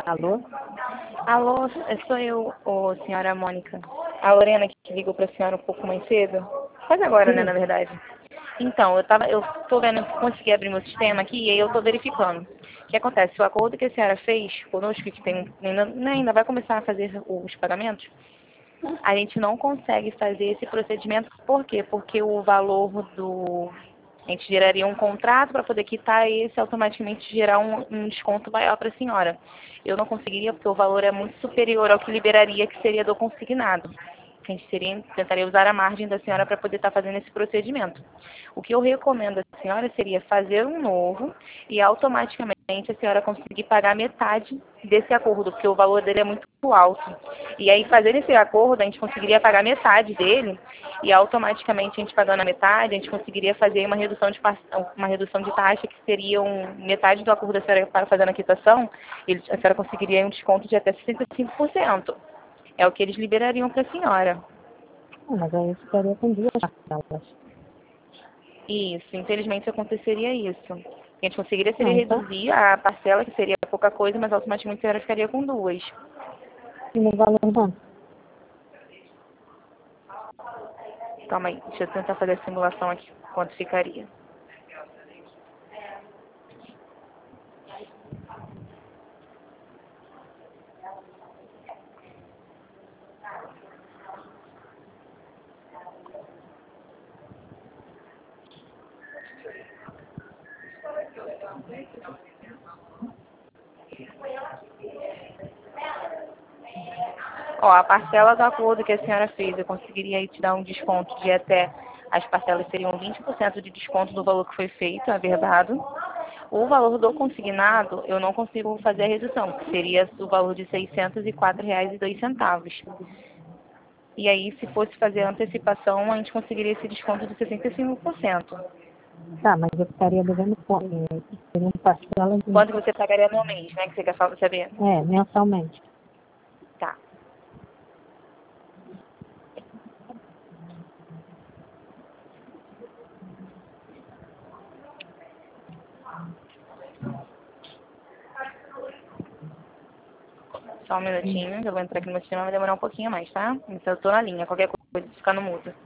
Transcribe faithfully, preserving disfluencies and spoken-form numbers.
Alô? Alô, sou eu, ô, senhora Mônica. A Lorena que ligou para a senhora um pouco mais cedo. Faz agora, né, Sim. na verdade. Então, eu tava, eu tô vendo se consegui abrir meu sistema aqui e aí eu tô verificando. O que acontece? O acordo que a senhora fez conosco, que tem, ainda, né, ainda vai começar a fazer os pagamentos, a gente não consegue fazer esse procedimento. Por quê? Porque o valor do... A gente geraria um contrato para poder quitar e esse automaticamente gerar um, um desconto maior para a senhora. Eu não conseguiria porque o valor é muito superior ao que liberaria, que seria do consignado. A gente seria, tentaria usar a margem da senhora para poder estar fazendo esse procedimento. O que eu recomendo à senhora seria fazer um novo e automaticamente a senhora conseguir pagar metade desse acordo, porque o valor dele é muito alto. E aí, fazendo esse acordo, a gente conseguiria pagar metade dele e automaticamente a gente pagando a metade, a gente conseguiria fazer uma redução de, uma redução de taxa que seria um, metade do acordo da senhora para fazendo a quitação, e a senhora conseguiria um desconto de até sessenta e cinco por cento. É o que eles liberariam para a senhora. Ah, mas aí eu ficaria com duas parcelas. Isso, infelizmente aconteceria isso. A gente conseguiria Ah, seria então, reduzir a parcela, que seria pouca coisa, mas automaticamente a senhora ficaria com duas. e no valor não. Calma aí, deixa eu tentar fazer a simulação aqui, quanto ficaria. Ó, a parcela do acordo que a senhora fez, eu conseguiria aí te dar um desconto de até, as parcelas seriam vinte por cento de desconto do valor que foi feito, é verdade. O valor do consignado, eu não consigo fazer a redução, que seria o valor de seiscentos e quatro reais e dois centavos. E aí, se fosse fazer a antecipação, a gente conseguiria esse desconto de sessenta e cinco por cento. Tá, mas eu ficaria devendo quanto? Seriam parcelas de... Quanto você pagaria no mês, né, que você quer saber? É, mensalmente. Tá. Só um minutinho, eu vou entrar aqui no meu sistema, vai demorar um pouquinho mais, tá? Então eu tô na linha, qualquer coisa, ficar no mudo.